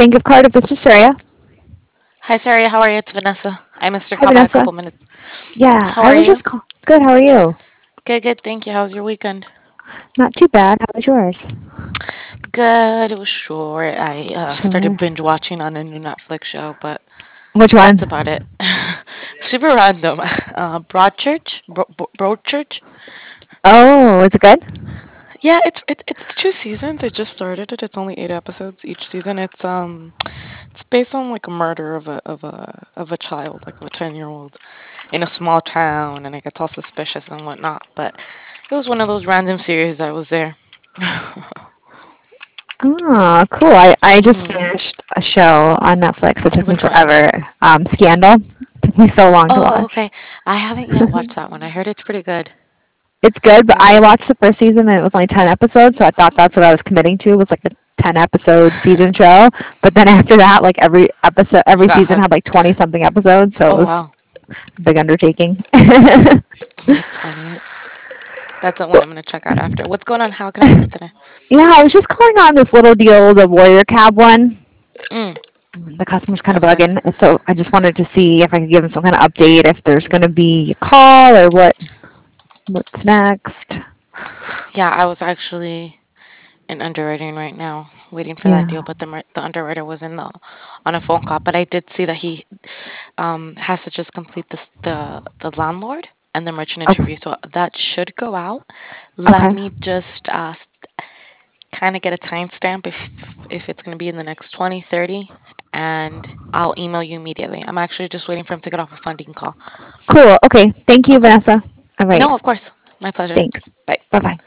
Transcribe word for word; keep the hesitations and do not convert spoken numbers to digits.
Bank of Cardiff. This is Shreya. Hi, Sarah. How are you? It's Vanessa. I missed your Hi, call by a Vanessa. couple minutes. Yeah, How I are was you? just call- good. How are you? Good, good. Thank you. How's your weekend? Not too bad. How was yours? Good. It was short. I uh, started Sure. binge watching on a new Netflix show, but Which that's one? about it. Super random. Uh, Broadchurch? Bro- Bro- Broadchurch? Oh, is it good? Yeah, it's it, it's two seasons. I just started it. It's only eight episodes each season. It's um, it's based on like a murder of a of a of a child, like of a ten year old, in a small town, and it gets all suspicious and whatnot. But it was one of those random series that was there. Oh, cool. I, I just Hmm. finished a show on Netflix. It took me Which one? forever. Um, Scandal. Took me so long to Oh, watch. okay. I haven't yet watched that one. I heard it's pretty good. It's good, but Yeah. I watched the first season and it was only ten episodes, so I thought that's what I was committing to was like a ten episode season show. But then after that, like every episode, You every got season had hooked. like twenty something episodes, so it Oh, was wow. a big undertaking. That's funny. That's the one I'm going to check out after. What's going on? How can I help you today? Yeah, I was just calling on this little deal, the Warrior Cab one. Mm, The customer's kind of okay. bugging, so I just wanted to see if I could give him some kind of update, if there's going to be a call or what what's next. Yeah, I was actually in underwriting right now, waiting for that deal, Yeah. but the mer- the underwriter was in the on a phone call. But I did see that he um has to just complete this the the landlord and the merchant Okay. interview, so that should go out. Let Okay. me just uh kind of get a timestamp if if it's going to be in the next twenty, thirty, and I'll email you immediately. I'm actually just waiting for him to get off a funding call. Cool. Okay. Thank you, Okay. Vanessa. All right. No, of course. My pleasure. Thanks. Bye. Bye bye.